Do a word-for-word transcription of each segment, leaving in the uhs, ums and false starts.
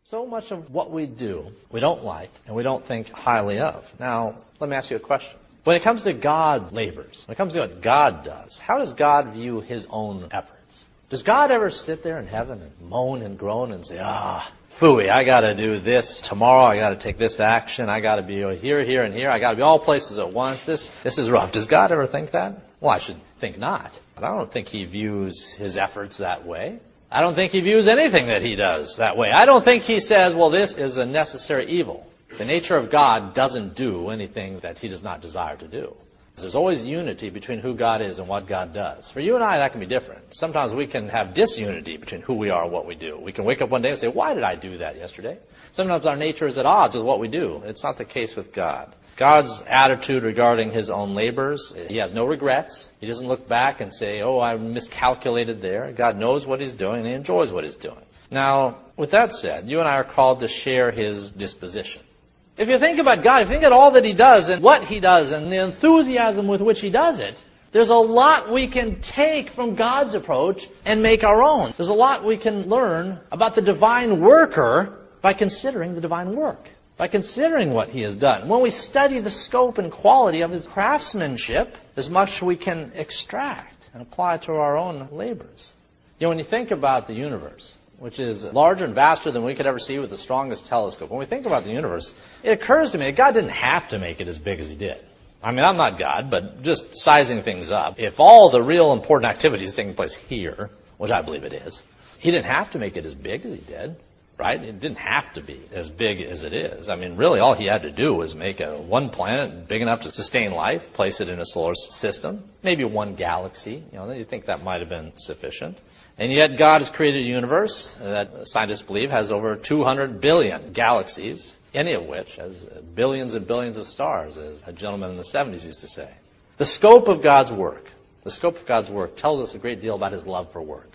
So much of what we do, we don't like, and we don't think highly of. Now, let me ask you a question. When it comes to God's labors, when it comes to what God does, how does God view His own efforts? Does God ever sit there in heaven and moan and groan and say, ah, phooey, I got to do this tomorrow, I got to take this action, I got to be here, here, and here, I got to be all places at once, this, this is rough. Does God ever think that? Well, I should think not. But I don't think He views His efforts that way. I don't think He views anything that He does that way. I don't think He says, well, this is a necessary evil. The nature of God doesn't do anything that He does not desire to do. There's always unity between who God is and what God does. For you and I, that can be different. Sometimes we can have disunity between who we are and what we do. We can wake up one day and say, why did I do that yesterday? Sometimes our nature is at odds with what we do. It's not the case with God. God's attitude regarding His own labors, He has no regrets. He doesn't look back and say, oh, I miscalculated there. God knows what He's doing and He enjoys what He's doing. Now, with that said, you and I are called to share His disposition. If you think about God, if you think about all that He does and what He does and the enthusiasm with which He does it, there's a lot we can take from God's approach and make our own. There's a lot we can learn about the divine worker by considering the divine work, by considering what He has done. When we study the scope and quality of His craftsmanship, there's much we can extract and apply to our own labors. You know, when you think about the universe, which is larger and vaster than we could ever see with the strongest telescope. When we think about the universe, it occurs to me that God didn't have to make it as big as He did. I mean, I'm not God, but just sizing things up. If all the real important activities taking place here, which I believe it is, He didn't have to make it as big as He did, right? It didn't have to be as big as it is. I mean, really all He had to do was make a one planet big enough to sustain life, place it in a solar system, maybe one galaxy. You know, you think that might have been sufficient. And yet God has created a universe that scientists believe has over two hundred billion galaxies, any of which has billions and billions of stars, as a gentleman in the seventies used to say. The scope of God's work, the scope of God's work tells us a great deal about His love for work.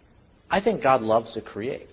I think God loves to create.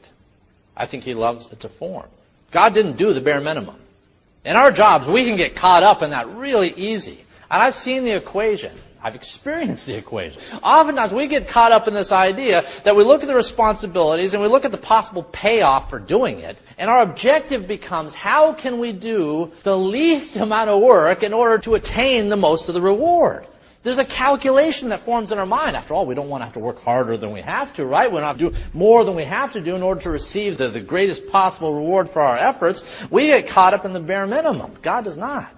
I think He loves to form. God didn't do the bare minimum. In our jobs, we can get caught up in that really easy. And I've seen the equation. I've experienced the equation. Oftentimes we get caught up in this idea that we look at the responsibilities and we look at the possible payoff for doing it, and our objective becomes, how can we do the least amount of work in order to attain the most of the reward? There's a calculation that forms in our mind. After all, we don't want to have to work harder than we have to, right? We don't have to do more than we have to do in order to receive the, the greatest possible reward for our efforts. We get caught up in the bare minimum. God does not.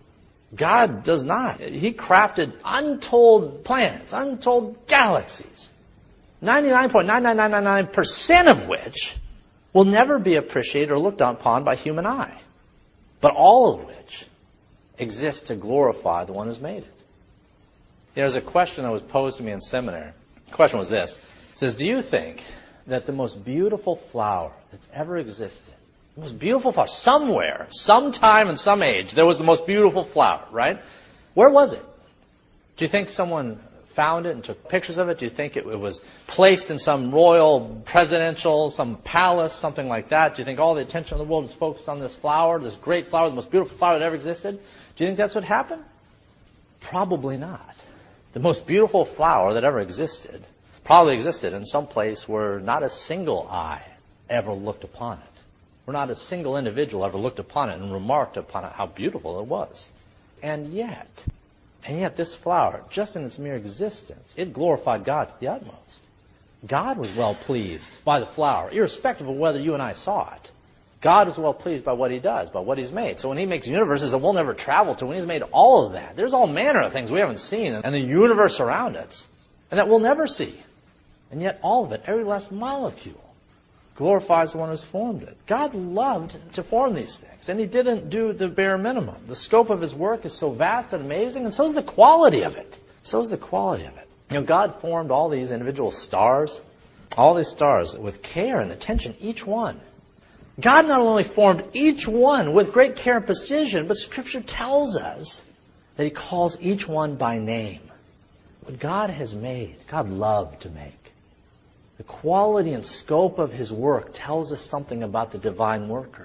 God does not. He crafted untold planets, untold galaxies, ninety-nine point nine nine nine nine nine percent of which will never be appreciated or looked upon by human eye, but all of which exist to glorify the one who's made it. There's a question that was posed to me in seminary. The question was this. It says, do you think that the most beautiful flower that's ever existed, the most beautiful flower, somewhere, sometime in some age, there was the most beautiful flower, right? Where was it? Do you think someone found it and took pictures of it? Do you think it was placed in some royal, presidential, some palace, something like that? Do you think all the attention of the world is focused on this flower, this great flower, the most beautiful flower that ever existed? Do you think that's what happened? Probably not. The most beautiful flower that ever existed probably existed in some place where not a single eye ever looked upon it. Where not a single individual ever looked upon it and remarked upon it how beautiful it was. And yet, and yet this flower, just in its mere existence, it glorified God to the utmost. God was well pleased by the flower, irrespective of whether you and I saw it. God is well pleased by what He does, by what He's made. So when He makes universes that we'll never travel to, when He's made all of that, there's all manner of things we haven't seen and the universe around us, and that we'll never see. And yet all of it, every last molecule, glorifies the one who's formed it. God loved to form these things, and He didn't do the bare minimum. The scope of His work is so vast and amazing, and so is the quality of it. So is the quality of it. You know, God formed all these individual stars, all these stars with care and attention, each one. God not only formed each one with great care and precision, but Scripture tells us that He calls each one by name. What God has made, God loved to make. The quality and scope of His work tells us something about the divine worker.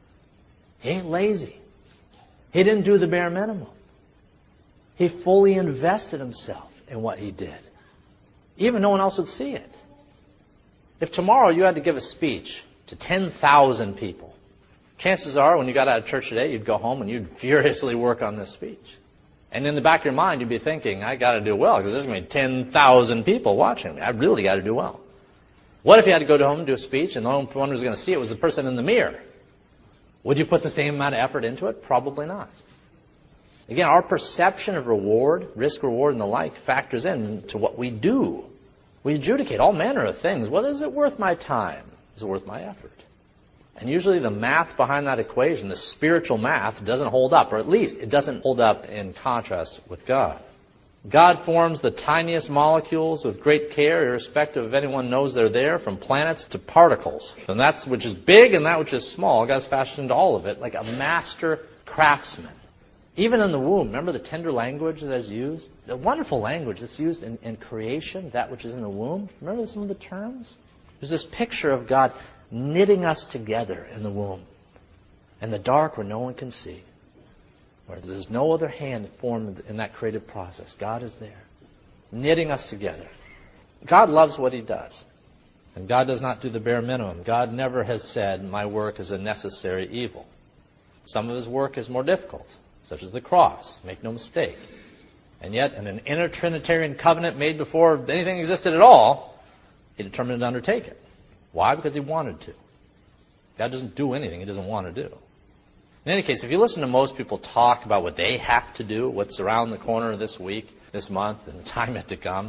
He ain't lazy. He didn't do the bare minimum. He fully invested Himself in what He did. Even no one else would see it. If tomorrow you had to give a speech to to ten thousand people. Chances are, when you got out of church today, you'd go home and you'd furiously work on this speech. And in the back of your mind, you'd be thinking, I got to do well, because there's going to be ten thousand people watching me. I really got to do well. What if you had to go home and do a speech, and the only one who was going to see it was the person in the mirror? Would you put the same amount of effort into it? Probably not. Again, our perception of reward, risk, reward, and the like factors into what we do. We adjudicate all manner of things. Well, is it worth my time? Is it worth my effort? And usually the math behind that equation, the spiritual math, doesn't hold up, or at least it doesn't hold up in contrast with God. God forms the tiniest molecules with great care, irrespective of anyone knows they're there, from planets to particles. And that which is big and that which is small, God's fashioned all of it like a master craftsman. Even in the womb, remember the tender language that is used? The wonderful language that's used in, in creation, that which is in the womb. Remember some of the terms? There's this picture of God knitting us together in the womb. In the dark where no one can see. Where there's no other hand formed in that creative process. God is there, knitting us together. God loves what He does. And God does not do the bare minimum. God never has said, my work is a necessary evil. Some of His work is more difficult, such as the cross. Make no mistake. And yet, in an inner Trinitarian covenant made before anything existed at all, He determined to undertake it. Why? Because He wanted to. God doesn't do anything He doesn't want to do. In any case, if you listen to most people talk about what they have to do, what's around the corner this week, this month, and the time yet to come,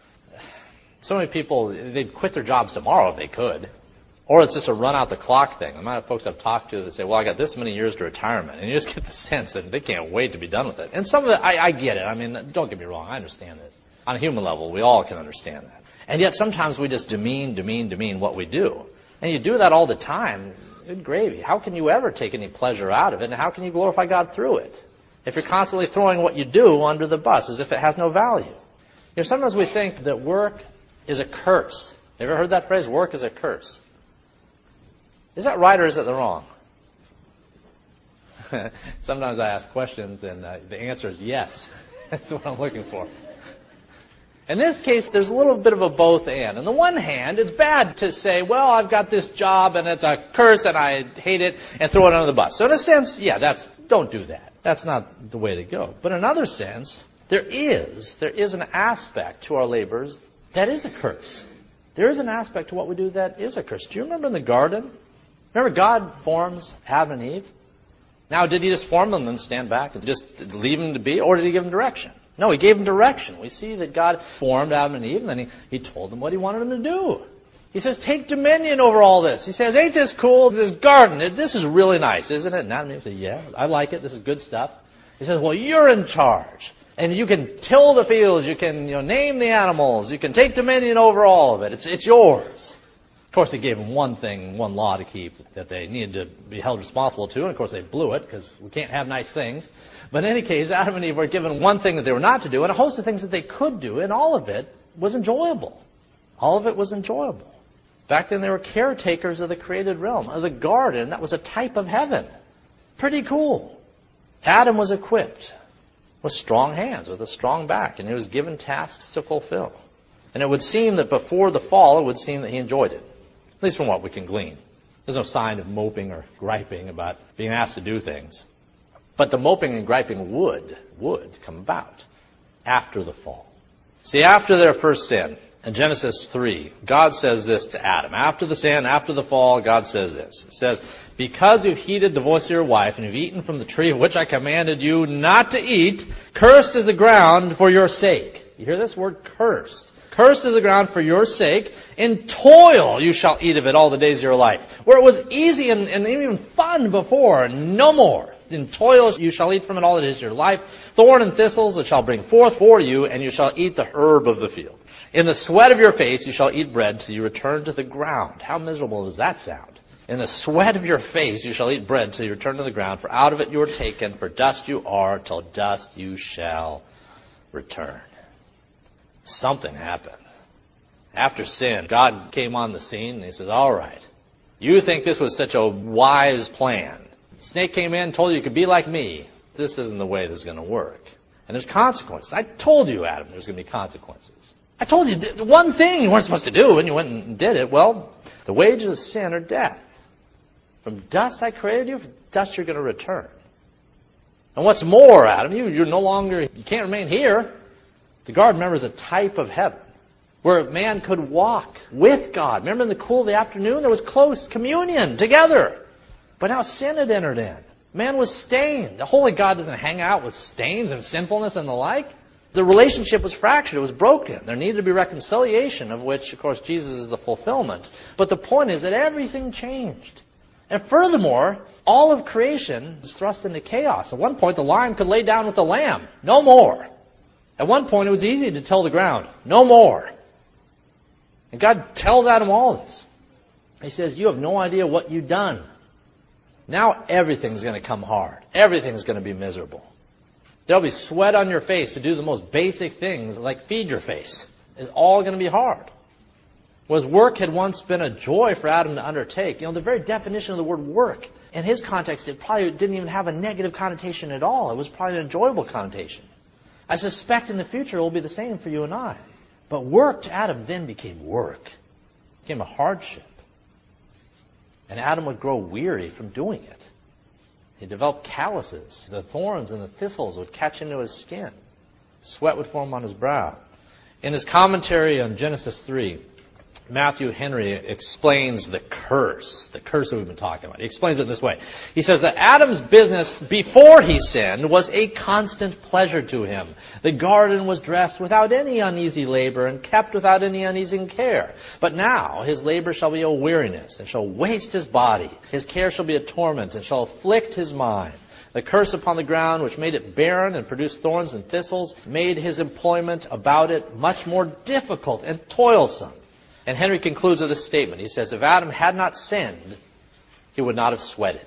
so many people, they'd quit their jobs tomorrow if they could. Or it's just a run-out-the-clock thing. The amount of folks I've talked to that say, well, I got this many years to retirement. And you just get the sense that they can't wait to be done with it. And some of it, I, I get it. I mean, don't get me wrong. I understand it. On a human level, we all can understand that. And yet sometimes we just demean, demean, demean what we do. And you do that all the time. Good gravy. How can you ever take any pleasure out of it? And how can you glorify God through it? If you're constantly throwing what you do under the bus as if it has no value. You know, sometimes we think that work is a curse. You ever heard that phrase? Work is a curse. Is that right or is it the wrong? Sometimes I ask questions and uh, the answer is yes. That's what I'm looking for. In this case, there's a little bit of a both and. On the one hand, it's bad to say, well, I've got this job and it's a curse and I hate it, and throw it under the bus. So in a sense, yeah, that's don't do that. That's not the way to go. But in another sense, there is, there is an aspect to our labors that is a curse. There is an aspect to what we do that is a curse. Do you remember in the garden? Remember God forms Adam and Eve? Now, did He just form them and stand back and just leave them to be, or did He give them direction? No, He gave them direction. We see that God formed Adam and Eve, and then He, he told them what He wanted them to do. He says, take dominion over all this. He says, ain't this cool, this garden? This is really nice, isn't it? And Adam and Eve say, yeah, I like it. This is good stuff. He says, well, you're in charge. And you can till the fields. You can you know, name the animals. You can take dominion over all of it. It's, it's yours. Of course, He gave them one thing, one law to keep that they needed to be held responsible to. And, of course, they blew it because we can't have nice things. But in any case, Adam and Eve were given one thing that they were not to do and a host of things that they could do. And all of it was enjoyable. All of it was enjoyable. Back then, they were caretakers of the created realm, of the garden. That was a type of heaven. Pretty cool. Adam was equipped with strong hands, with a strong back. And he was given tasks to fulfill. And it would seem that before the fall, it would seem that he enjoyed it. At least from what we can glean. There's no sign of moping or griping about being asked to do things. But the moping and griping would, would come about after the fall. See, after their first sin, in Genesis three, God says this to Adam. After the sin, after the fall, God says this. It says, because you've heeded the voice of your wife and you've eaten from the tree of which I commanded you not to eat, cursed is the ground for your sake. You hear this word, cursed. Cursed is the ground for your sake. In toil you shall eat of it all the days of your life. Where it was easy and, and even fun before, no more. In toil you shall eat from it all the days of your life. Thorn and thistles it shall bring forth for you, and you shall eat the herb of the field. In the sweat of your face you shall eat bread till you return to the ground. How miserable does that sound? In the sweat of your face you shall eat bread till you return to the ground, for out of it you are taken, for dust you are, till dust you shall return. Something happened. After sin, God came on the scene and He says, all right, you think this was such a wise plan. The snake came in, told you you could be like me. This isn't the way this is going to work. And there's consequences. I told you, Adam, there's going to be consequences. I told you one thing you weren't supposed to do, and you went and did it. Well, the wages of sin are death. From dust I created you, from dust you're going to return. And what's more, Adam, you, you're no longer, you can't remain here. The garden, remember, is a type of heaven, where man could walk with God. Remember in the cool of the afternoon, there was close communion together. But now sin had entered in. Man was stained. The holy God doesn't hang out with stains and sinfulness and the like. The relationship was fractured. It was broken. There needed to be reconciliation, of which, of course, Jesus is the fulfillment. But the point is that everything changed. And furthermore, all of creation is thrust into chaos. At one point, the lion could lay down with the lamb. No more. At one point, it was easy to till the ground. No more. And God tells Adam all this. He says, you have no idea what you've done. Now everything's going to come hard. Everything's going to be miserable. There'll be sweat on your face to do the most basic things, like feed your face. It's all going to be hard. Whereas work had once been a joy for Adam to undertake. You know, the very definition of the word work, in his context, it probably didn't even have a negative connotation at all. It was probably an enjoyable connotation. I suspect in the future it will be the same for you and I. But work to Adam then became work. It became a hardship. And Adam would grow weary from doing it. He developed calluses. The thorns and the thistles would catch into his skin. Sweat would form on his brow. In his commentary on Genesis three, Matthew Henry explains the curse, the curse that we've been talking about. He explains it this way. He says that Adam's business before he sinned was a constant pleasure to him. The garden was dressed without any uneasy labor and kept without any uneasy care. But now his labor shall be a weariness and shall waste his body. His care shall be a torment and shall afflict his mind. The curse upon the ground, which made it barren and produced thorns and thistles, made his employment about it much more difficult and toilsome. And Henry concludes with this statement. He says, if Adam had not sinned, he would not have sweated.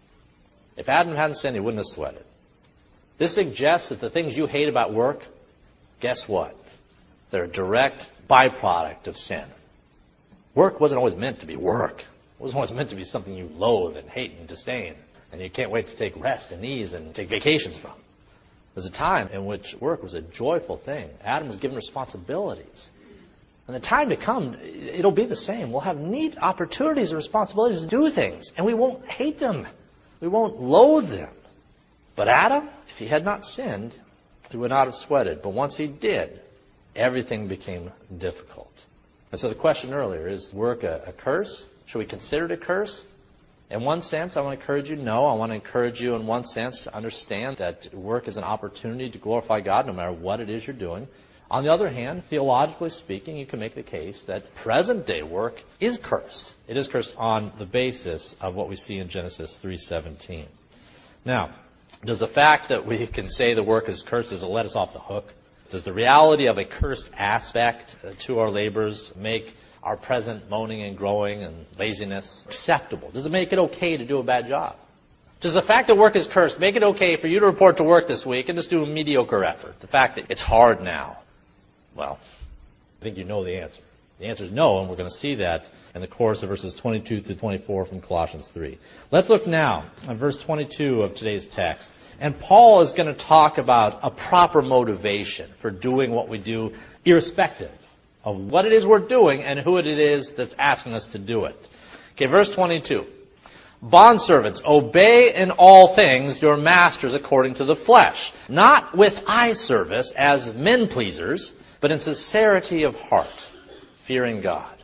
If Adam hadn't sinned, he wouldn't have sweated. This suggests that the things you hate about work, guess what? They're a direct byproduct of sin. Work wasn't always meant to be work. It wasn't always meant to be something you loathe and hate and disdain, and you can't wait to take rest and ease and take vacations from. There's a time in which work was a joyful thing. Adam was given responsibilities. And the time to come, it'll be the same. We'll have neat opportunities and responsibilities to do things, and we won't hate them. We won't loathe them. But Adam, if he had not sinned, he would not have sweated. But once he did, everything became difficult. And so the question earlier, is work a, a curse? Should we consider it a curse? In one sense, I want to encourage you, no. I want to encourage you in one sense to understand that work is an opportunity to glorify God no matter what it is you're doing. On the other hand, theologically speaking, you can make the case that present-day work is cursed. It is cursed on the basis of what we see in Genesis three seventeen. Now, does the fact that we can say the work is cursed, does it let us off the hook? Does the reality of a cursed aspect to our labors make our present moaning and growing and laziness acceptable? Does it make it okay to do a bad job? Does the fact that work is cursed make it okay for you to report to work this week and just do a mediocre effort? The fact that it's hard now. Well, I think you know the answer. The answer is no, and we're going to see that in the course of verses twenty-two through twenty-four from Colossians three. Let's look now at verse twenty-two of today's text. And Paul is going to talk about a proper motivation for doing what we do, irrespective of what it is we're doing and who it is that's asking us to do it. Okay, verse twenty-two. Bondservants, obey in all things your masters according to the flesh, not with eye service as men pleasers, but in sincerity of heart, fearing God.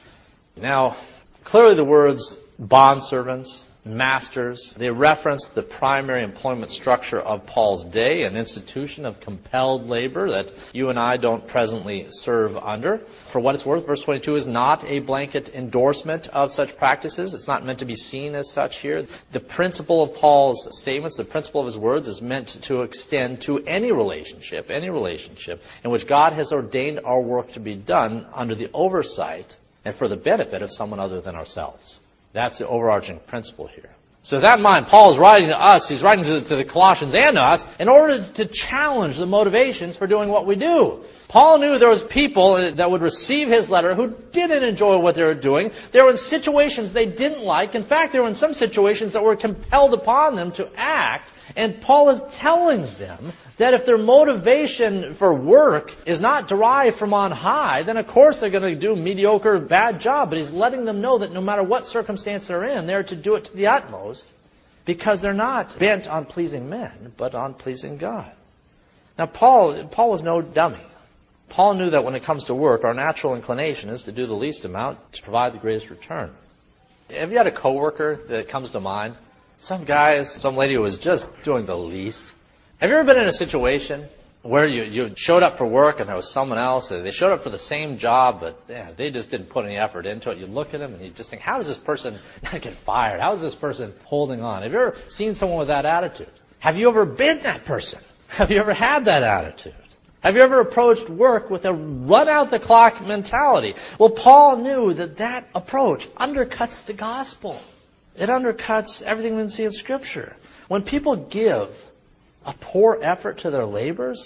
Now, clearly the words bondservants, masters, they reference the primary employment structure of Paul's day, an institution of compelled labor that you and I don't presently serve under. For what it's worth, verse twenty-two is not a blanket endorsement of such practices. It's not meant to be seen as such here. The principle of Paul's statements, the principle of his words, is meant to extend to any relationship, any relationship in which God has ordained our work to be done under the oversight and for the benefit of someone other than ourselves. That's the overarching principle here. So with that in mind, Paul is writing to us, he's writing to the, to the Colossians and to us, in order to challenge the motivations for doing what we do. Paul knew there was people that would receive his letter who didn't enjoy what they were doing. They were in situations they didn't like. In fact, they were in some situations that were compelled upon them to act. And Paul is telling them That if their motivation for work is not derived from on high, then of course they're going to do a mediocre, bad job. But he's letting them know that no matter what circumstance they're in, they're to do it to the utmost because they're not bent on pleasing men, but on pleasing God. Now, Paul, Paul was no dummy. Paul knew that when it comes to work, our natural inclination is to do the least amount to provide the greatest return. Have you had a coworker that comes to mind? Some guy, some lady who was just doing the least. Have you ever been in a situation where you, you showed up for work and there was someone else, they showed up for the same job, but yeah, they just didn't put any effort into it. You look at them and you just think, how does this person not get fired? How is this person holding on? Have you ever seen someone with that attitude? Have you ever been that person? Have you ever had that attitude? Have you ever approached work with a run-out-the-clock mentality? Well, Paul knew that that approach undercuts the gospel. It undercuts everything we see in Scripture. When people give a poor effort to their labors,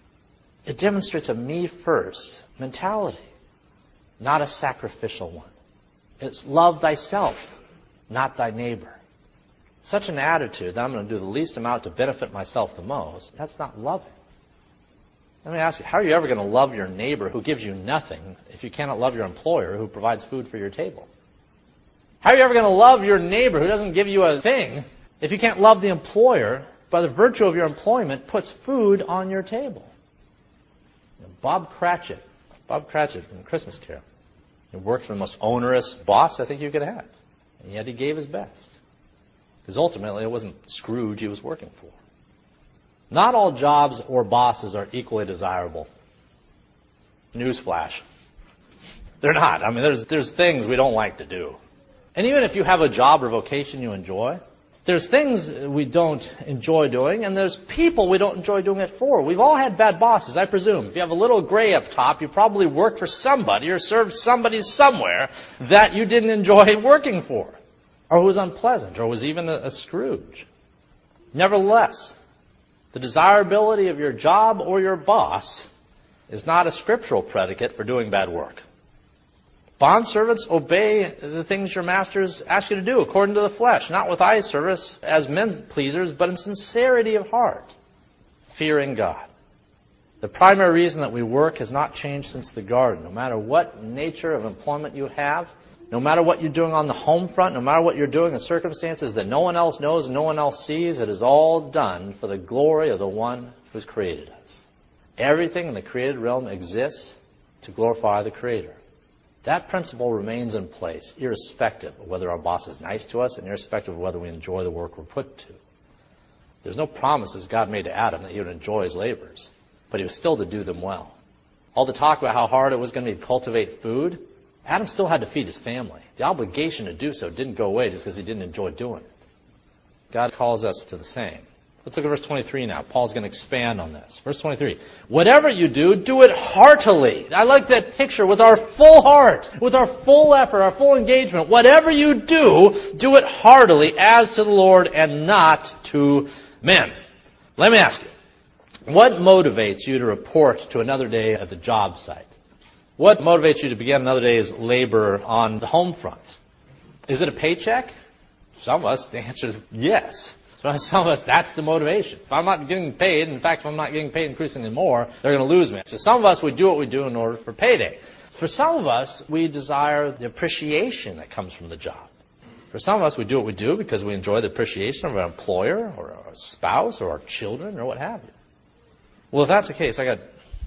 it demonstrates a me-first mentality, not a sacrificial one. It's love thyself, not thy neighbor. Such an attitude that I'm going to do the least amount to benefit myself the most, that's not loving. Let me ask you, how are you ever going to love your neighbor who gives you nothing if you cannot love your employer who provides food for your table? How are you ever going to love your neighbor who doesn't give you a thing if you can't love the employer by the virtue of your employment puts food on your table? You know, Bob Cratchit, Bob Cratchit from Christmas Carol, he worked for the most onerous boss I think you could have, and yet he gave his best. Because ultimately it wasn't Scrooge he was working for. Not all jobs or bosses are equally desirable. Newsflash. They're not. I mean, there's there's things we don't like to do. And even if you have a job or vocation you enjoy, there's things we don't enjoy doing, and there's people we don't enjoy doing it for. We've all had bad bosses, I presume. If you have a little gray up top, you probably worked for somebody or served somebody somewhere that you didn't enjoy working for, or who was unpleasant, or was even a, a Scrooge. Nevertheless, the desirability of your job or your boss is not a scriptural predicate for doing bad work. Bondservants, obey the things your masters ask you to do according to the flesh, not with eye service as men's pleasers, but in sincerity of heart, fearing God. The primary reason that we work has not changed since the garden. No matter what nature of employment you have, no matter what you're doing on the home front, no matter what you're doing in circumstances that no one else knows and no one else sees, it is all done for the glory of the one who's created us. Everything in the created realm exists to glorify the Creator. That principle remains in place, irrespective of whether our boss is nice to us and irrespective of whether we enjoy the work we're put to. There's no promises God made to Adam that he would enjoy his labors, but he was still to do them well. All the talk about how hard it was going to be to cultivate food, Adam still had to feed his family. The obligation to do so didn't go away just because he didn't enjoy doing it. God calls us to the same. Let's look at verse twenty-three now. Paul's going to expand on this. Verse twenty-three. Whatever you do, do it heartily. I like that picture, with our full heart, with our full effort, our full engagement. Whatever you do, do it heartily as to the Lord and not to men. Let me ask you, what motivates you to report to another day at the job site? What motivates you to begin another day's labor on the home front? Is it a paycheck? Some of us, the answer is yes. So some of us, that's the motivation. If I'm not getting paid, in fact, if I'm not getting paid increasingly more, they're going to lose me. So some of us, we do what we do in order for payday. For some of us, we desire the appreciation that comes from the job. For some of us, we do what we do because we enjoy the appreciation of our employer or our spouse or our children or what have you. Well, if that's the case, I got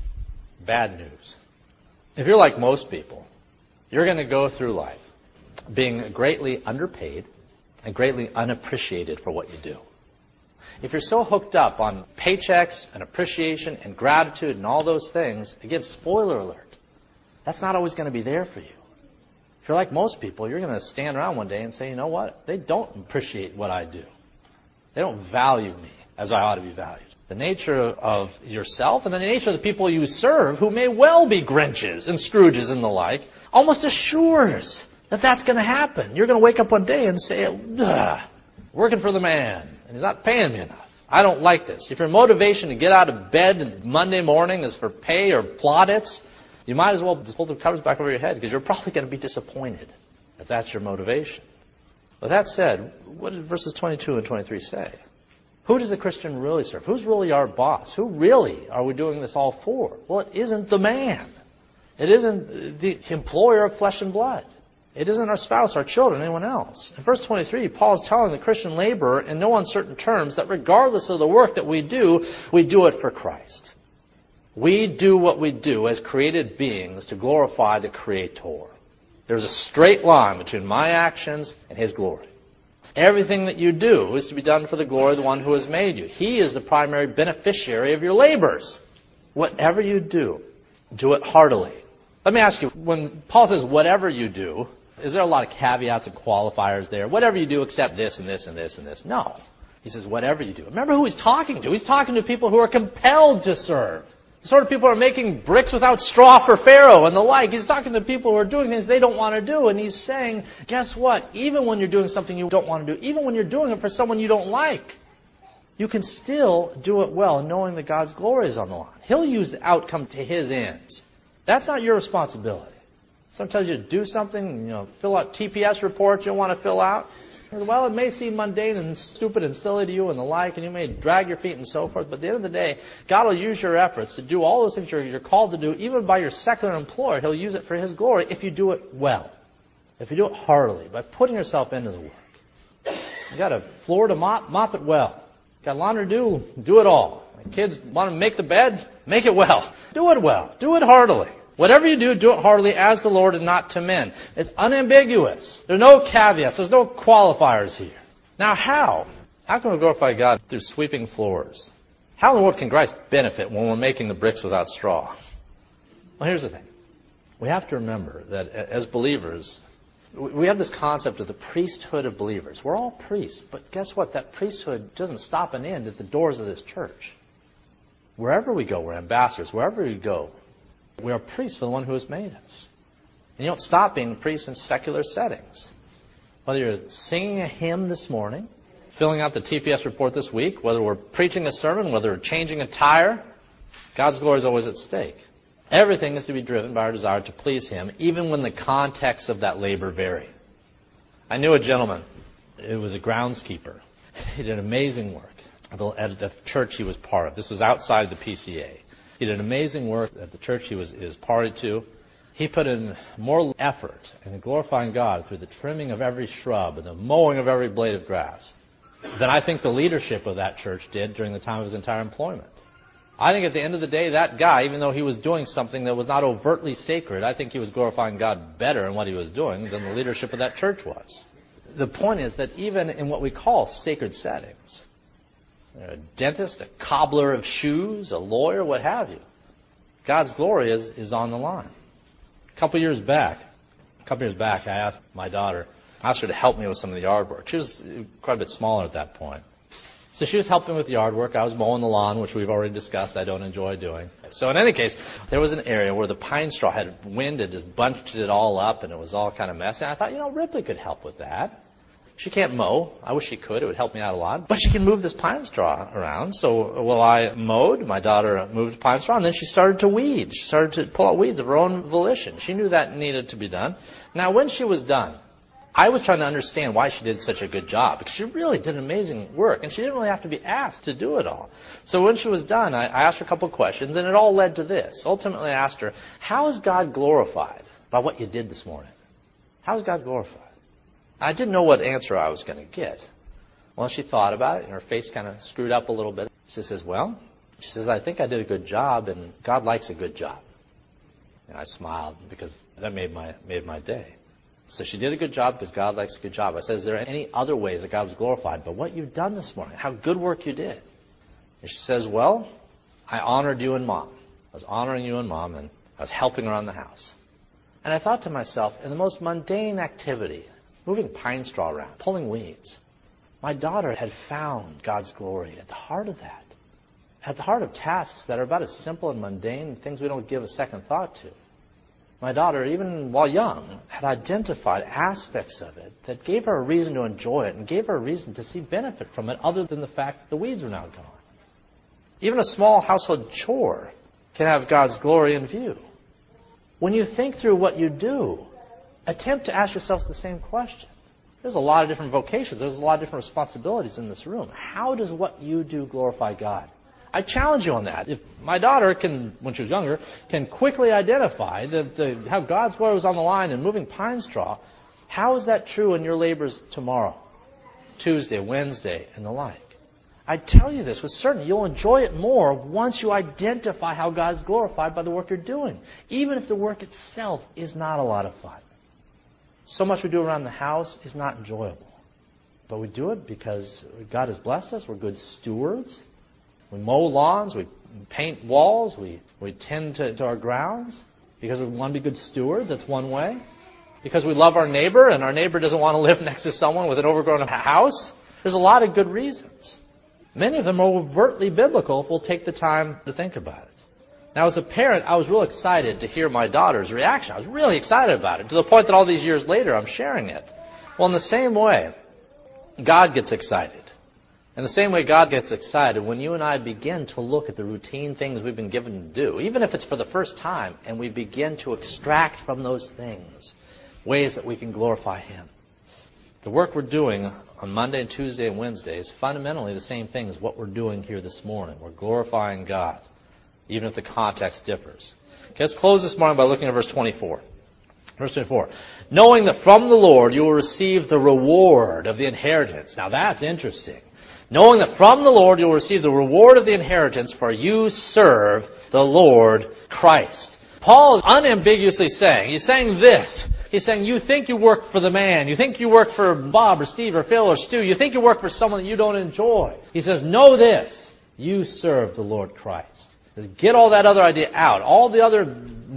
bad news. If you're like most people, you're going to go through life being greatly underpaid and greatly unappreciated for what you do. If you're so hooked up on paychecks and appreciation and gratitude and all those things, again, spoiler alert, that's not always going to be there for you. If you're like most people, you're going to stand around one day and say, you know what? They don't appreciate what I do. They don't value me as I ought to be valued. The nature of yourself and the nature of the people you serve, who may well be Grinches and Scrooges and the like, almost assures that that's going to happen. You're going to wake up one day and say, ugh, working for the man, and he's not paying me enough. I don't like this. If your motivation to get out of bed Monday morning is for pay or plaudits, you might as well just pull the covers back over your head, because you're probably going to be disappointed if that's your motivation. With that said, what did verses twenty-two and twenty-three say? Who does the Christian really serve? Who's really our boss? Who really are we doing this all for? Well, it isn't the man. It isn't the employer of flesh and blood. It isn't our spouse, our children, anyone else. In verse twenty-three, Paul is telling the Christian laborer in no uncertain terms that regardless of the work that we do, we do it for Christ. We do what we do as created beings to glorify the Creator. There's a straight line between my actions and His glory. Everything that you do is to be done for the glory of the one who has made you. He is the primary beneficiary of your labors. Whatever you do, do it heartily. Let me ask you, when Paul says whatever you do, is there a lot of caveats and qualifiers there? Whatever you do except this and this and this and this. No. He says whatever you do. Remember who he's talking to. He's talking to people who are compelled to serve. The sort of people who are making bricks without straw for Pharaoh and the like. He's talking to people who are doing things they don't want to do. And he's saying, guess what? Even when you're doing something you don't want to do, even when you're doing it for someone you don't like, you can still do it well knowing that God's glory is on the line. He'll use the outcome to His ends. That's not your responsibility. Sometimes you do something, you know, fill out T P S reports you don't want to fill out. Well, it may seem mundane and stupid and silly to you and the like, and you may drag your feet and so forth, but at the end of the day, God will use your efforts to do all those things you're, you're called to do, even by your secular employer. He'll use it for His glory if you do it well, if you do it heartily, by putting yourself into the work. You got a floor to mop, mop it well. Got laundry to do, do it all. Kids want to make the bed, make it well. Do it well. Do it heartily. Whatever you do, do it heartily as the Lord and not to men. It's unambiguous. There are no caveats. There's no qualifiers here. Now how? How can we glorify God through sweeping floors? How in the world can Christ benefit when we're making the bricks without straw? Well, here's the thing. We have to remember that as believers, we have this concept of the priesthood of believers. We're all priests, but guess what? That priesthood doesn't stop and end at the doors of this church. Wherever we go, we're ambassadors. Wherever we go, we are priests for the one who has made us. And you don't stop being priests in secular settings. Whether you're singing a hymn this morning, filling out the T P S report this week, whether we're preaching a sermon, whether we're changing a tire, God's glory is always at stake. Everything is to be driven by our desire to please Him, even when the context of that labor vary. I knew a gentleman. It was a groundskeeper. He did amazing work at the church he was part of. This was outside the P C A. He did amazing work at the church he was is party to. He put in more effort in glorifying God through the trimming of every shrub and the mowing of every blade of grass than I think the leadership of that church did during the time of his entire employment. I think at the end of the day, that guy, even though he was doing something that was not overtly sacred, I think he was glorifying God better in what he was doing than the leadership of that church was. The point is that even in what we call sacred settings, a dentist, a cobbler of shoes, a lawyer, what have you, God's glory is, is on the line. A couple years back, a couple years back, I asked my daughter, I asked her to help me with some of the yard work. She was quite a bit smaller at that point. So she was helping with the yard work. I was mowing the lawn, which we've already discussed I don't enjoy doing. So in any case, there was an area where the pine straw had wind had just bunched it all up, and it was all kind of messy. And I thought, you know, Ripley could help with that. She can't mow. I wish she could. It would help me out a lot. But she can move this pine straw around. So while I mowed, my daughter moved pine straw, and then she started to weed. She started to pull out weeds of her own volition. She knew that needed to be done. Now, when she was done, I was trying to understand why she did such a good job, because she really did amazing work, and she didn't really have to be asked to do it all. So when she was done, I, I asked her a couple of questions, and it all led to this. Ultimately, I asked her, how is God glorified by what you did this morning? How is God glorified? I didn't know what answer I was going to get. Well, she thought about it, and her face kind of screwed up a little bit. She says, well, she says, I think I did a good job, and God likes a good job. And I smiled, because that made my made my day. So she did a good job because God likes a good job. I said, is there any other ways that God was glorified? But what you've done this morning, how good work you did. And she says, well, I honored you and Mom. I was honoring you and Mom, and I was helping around the house. And I thought to myself, in the most mundane activity, moving pine straw around, pulling weeds, my daughter had found God's glory at the heart of that. At the heart of tasks that are about as simple and mundane, things we don't give a second thought to. My daughter, even while young, had identified aspects of it that gave her a reason to enjoy it and gave her a reason to see benefit from it other than the fact that the weeds are now gone. Even a small household chore can have God's glory in view. When you think through what you do, attempt to ask yourselves the same question. There's a lot of different vocations. There's a lot of different responsibilities in this room. How does what you do glorify God? I challenge you on that. If my daughter can, when she was younger, can quickly identify the, the, how God's glory was on the line and moving pine straw, how is that true in your labors tomorrow, Tuesday, Wednesday, and the like? I tell you this with certainty. You'll enjoy it more once you identify how God's glorified by the work you're doing, even if the work itself is not a lot of fun. So much we do around the house is not enjoyable. But we do it because God has blessed us. We're good stewards. We mow lawns. We paint walls. We, we tend to, to our grounds because we want to be good stewards. That's one way. Because we love our neighbor and our neighbor doesn't want to live next to someone with an overgrown house. There's a lot of good reasons. Many of them are overtly biblical if we'll take the time to think about it. Now, as a parent, I was real excited to hear my daughter's reaction. I was really excited about it, to the point that all these years later, I'm sharing it. Well, in the same way, God gets excited. In the same way God gets excited when you and I begin to look at the routine things we've been given to do, even if it's for the first time, and we begin to extract from those things ways that we can glorify Him. The work we're doing on Monday and Tuesday and Wednesday is fundamentally the same thing as what we're doing here this morning. We're glorifying God, even if the context differs. Okay, let's close this morning by looking at verse twenty-four. Verse twenty-four. Knowing that from the Lord you will receive the reward of the inheritance. Now that's interesting. Knowing that from the Lord you will receive the reward of the inheritance, for you serve the Lord Christ. Paul is unambiguously saying, he's saying this. He's saying, you think you work for the man. You think you work for Bob or Steve or Phil or Stu. You think you work for someone that you don't enjoy. He says, know this. You serve the Lord Christ. Get all that other idea out. All the other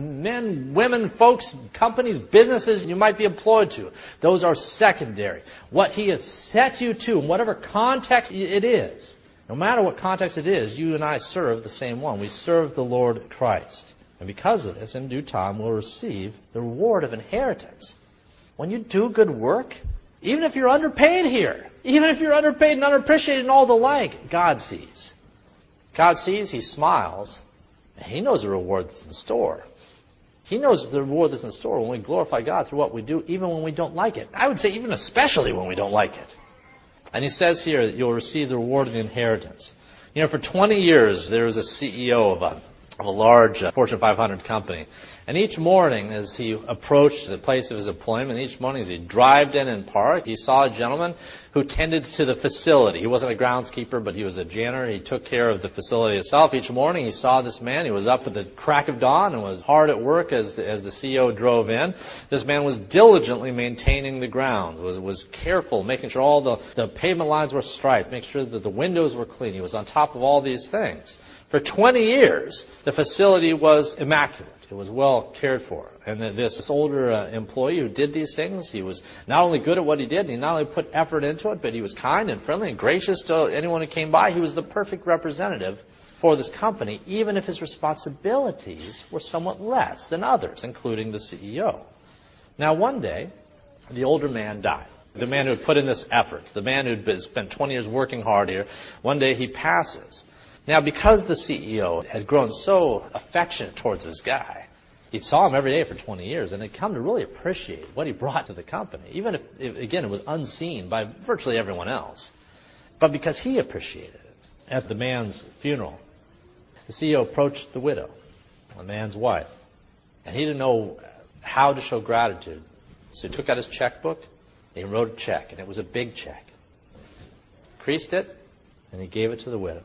men, women, folks, companies, businesses you might be employed to. Those are secondary. What He has set you to, in whatever context it is, no matter what context it is, you and I serve the same one. We serve the Lord Christ. And because of this, in due time, we'll receive the reward of inheritance. When you do good work, even if you're underpaid here, even if you're underpaid and underappreciated and all the like, God sees. God sees, He smiles, and He knows the reward that's in store. He knows the reward that's in store when we glorify God through what we do, even when we don't like it. I would say even especially when we don't like it. And He says here that you'll receive the reward of the inheritance. You know, for twenty years, there was a C E O of a of a large uh, Fortune five hundred company. And each morning as he approached the place of his employment, each morning as he drove in and parked, he saw a gentleman who tended to the facility. He wasn't a groundskeeper, but he was a janitor. He took care of the facility itself. Each morning he saw this man. He was up at the crack of dawn and was hard at work as, as the C E O drove in. This man was diligently maintaining the grounds, was, was careful, making sure all the, the pavement lines were striped, making sure that the windows were clean. He was on top of all these things. For twenty years, the facility was immaculate. It was well cared for. And this older uh, employee who did these things, he was not only good at what he did, and he not only put effort into it, but he was kind and friendly and gracious to anyone who came by. He was the perfect representative for this company, even if his responsibilities were somewhat less than others, including the C E O. Now, one day, the older man died. The man who had put in this effort, the man who had spent twenty years working hard here, one day he passes. Now, because the C E O had grown so affectionate towards this guy, he saw him every day for twenty years and had come to really appreciate what he brought to the company, even if, if, again, it was unseen by virtually everyone else. But because he appreciated it, at the man's funeral, the C E O approached the widow, the man's wife, and he didn't know how to show gratitude. So he took out his checkbook, and he wrote a check, and it was a big check. Creased it, and he gave it to the widow.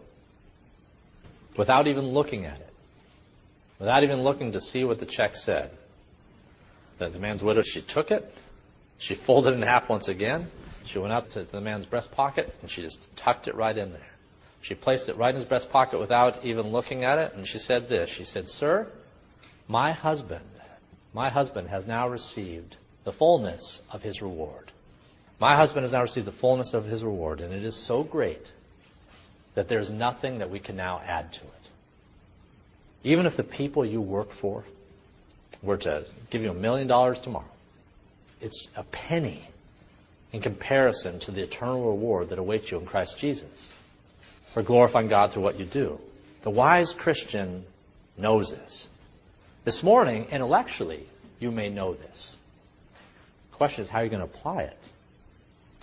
Without even looking at it. Without even looking to see what the check said. The, the man's widow, she took it. She folded it in half once again. She went up to the man's breast pocket, and she just tucked it right in there. She placed it right in his breast pocket without even looking at it, and she said this. She said, "Sir, my husband, my husband has now received the fullness of his reward. My husband has now received the fullness of his reward, and it is so great that there's nothing that we can now add to it." Even if the people you work for were to give you a million dollars tomorrow, it's a penny in comparison to the eternal reward that awaits you in Christ Jesus for glorifying God through what you do. The wise Christian knows this. This morning, intellectually, you may know this. The question is, how are you going to apply it?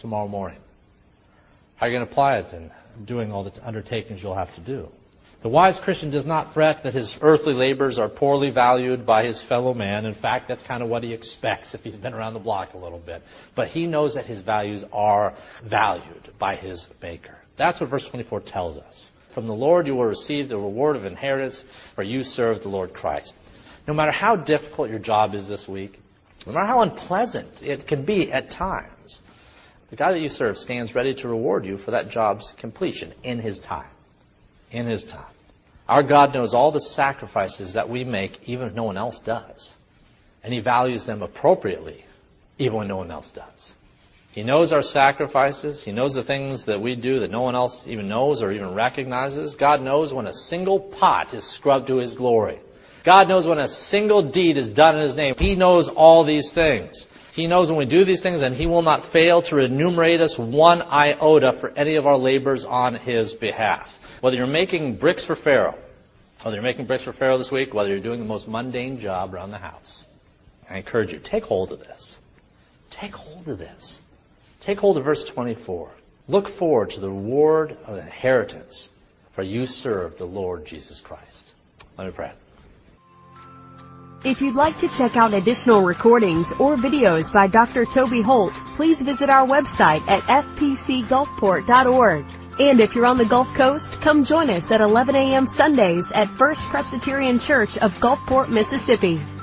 tomorrow morning? How are you going to apply it in doing all the undertakings you'll have to do? The wise Christian does not fret that his earthly labors are poorly valued by his fellow man. In fact, that's kind of what he expects if he's been around the block a little bit. But he knows that his values are valued by his Maker. That's what verse twenty-four tells us. From the Lord you will receive the reward of inheritance, for you serve the Lord Christ. No matter how difficult your job is this week, no matter how unpleasant it can be at times, the God that you serve stands ready to reward you for that job's completion in His time. In His time. Our God knows all the sacrifices that we make even if no one else does. And He values them appropriately even when no one else does. He knows our sacrifices. He knows the things that we do that no one else even knows or even recognizes. God knows when a single pot is scrubbed to His glory. God knows when a single deed is done in His name. He knows all these things. He knows when we do these things, and He will not fail to remunerate us one iota for any of our labors on His behalf. Whether you're making bricks for Pharaoh, whether you're making bricks for Pharaoh this week, whether you're doing the most mundane job around the house, I encourage you, take hold of this. Take hold of this. Take hold of verse twenty-four. Look forward to the reward of inheritance, for you serve the Lord Jesus Christ. Let me pray. If you'd like to check out additional recordings or videos by Doctor Toby Holt, please visit our website at f p c gulfport dot org. And if you're on the Gulf Coast, come join us at eleven a.m. Sundays at First Presbyterian Church of Gulfport, Mississippi.